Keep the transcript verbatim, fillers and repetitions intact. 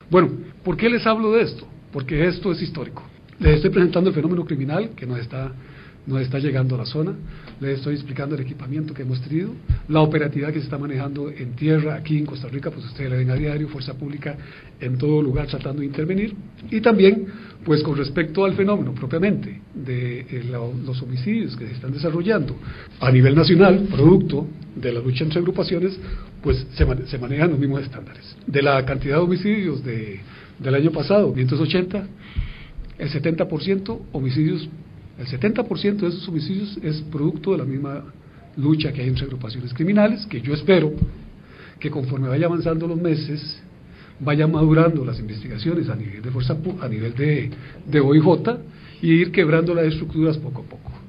Bueno, ¿por qué les hablo de esto? Porque esto es histórico. Les estoy presentando el fenómeno criminal que nos está, nos está llegando a la zona, les estoy explicando el equipamiento que hemos tenido, la operatividad que se está manejando en tierra, aquí en Costa Rica, pues ustedes la ven a diario, fuerza pública en todo lugar tratando de intervenir, y también, pues con respecto al fenómeno propiamente de eh, la, los homicidios que se están desarrollando a nivel nacional, producto de la lucha entre agrupaciones, pues se, man, se manejan los mismos estándares. De la cantidad de homicidios de, del año pasado, quinientos ochenta, el setenta por ciento homicidios, el setenta por ciento de esos homicidios es producto de la misma lucha que hay entre agrupaciones criminales, que yo espero que conforme vaya avanzando los meses, vayan madurando las investigaciones a nivel de fuerza, a nivel de, de O I J, y ir quebrando las estructuras poco a poco.